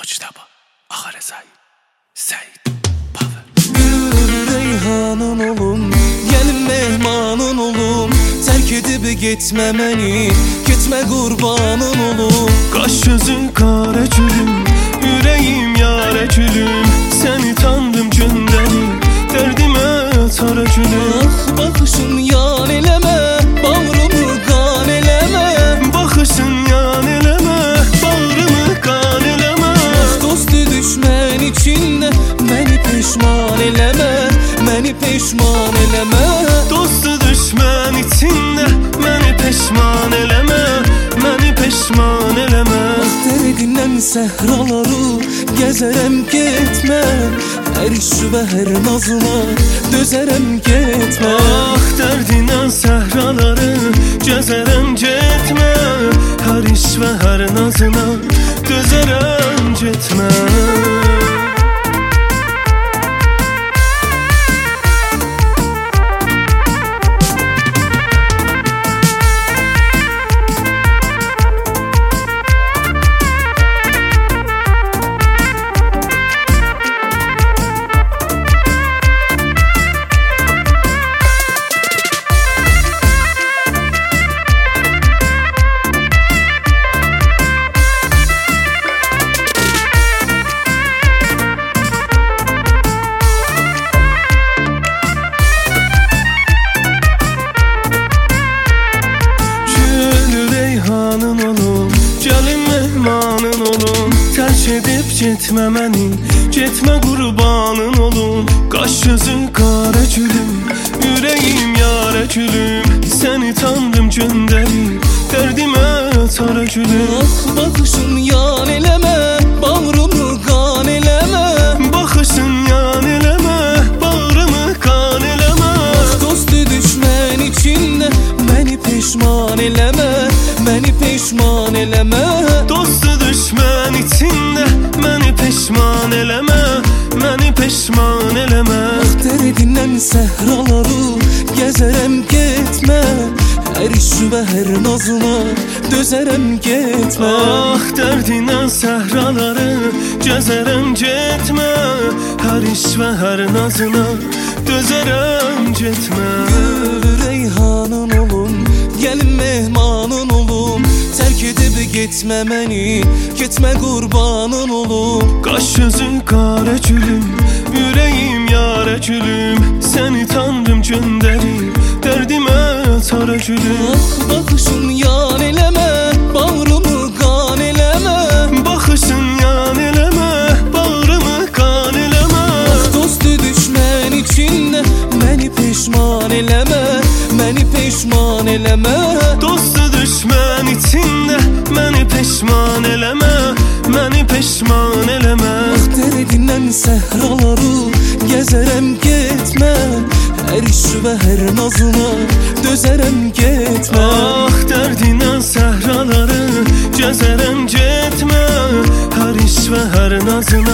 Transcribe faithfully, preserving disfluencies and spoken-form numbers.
Mujtaba Ağar Said Said Power. Gül reyhanın olum, gelin mehmanın olum, terk edip gitme məni, gitme qurbanın olum. Qaş gözün qara gülüm, ürəyim yara gülüm, səni tanıdım gündərim, dərdimə çara gülüm. Ah baxışın yan eləmə, bağrımı qan eləmə, Baxışın yan eləmə, bağrımı qan eləmə. ah dostu düşmən içində, məni peşman eləmə, məni peşman eləmə. Dostu düşmən içində, məni peşman eləmə, məni peşman eləmə. Dərdindən səhraları gəzərəm getməm, hər işi və hər nazına dözərəm getmə. Ah dərdindən səhraları gəzərəm getmə, hər iş və hər nazına dözərəm getmə. Terk edip gitme məni, getmə qurbanın olum. Qaş gözün qara gülüm, ürəyim yara gülüm, səni tanıdım gündərim, dərdimə çara gülüm. Ah baxışın yan eləmə, bağrımı qan eləmə, Baxışın yan eləmə, bağrımı qan eləmə. ah dostu düşmən içində, məni peşman eləmə, məni peşman eləmə. Dostu düşmən içində, məni peşman eləmə, məni peşman eləmə. Ah dərdindən səhraları gəzərəm getmə, hər işi və hər nazına dözərəm getmə. Ah dərdindən səhraları gəzərəm getmə, hər iş və hər nazına dözərəm getmə. Gül reyhanın olum, gəlin mehmanın olum, terk edib getmə məni, getmə qurbanın olum. Qaş gözün qara gülüm, ürəyim yara gülüm, səni tanıdım gündərim, dərdimə çara gülüm. Ah baxışın yan eləmə, bağrımı qan eləmə, Baxışın yan eləmə, bağrımı qan eləmə. ah dostu düşmən içində, məni peşman eləmə, məni peşman eləmə. Dostu düşmən içində, məni peşman eləmə, məni peşman eləmə. Ah dərdindən səhraları gəzərəm getmə, hər işi və hər nazına dözərəm getmə. Ah dərdindən səhraları gəzərəm getmə, hər iş və hər nazına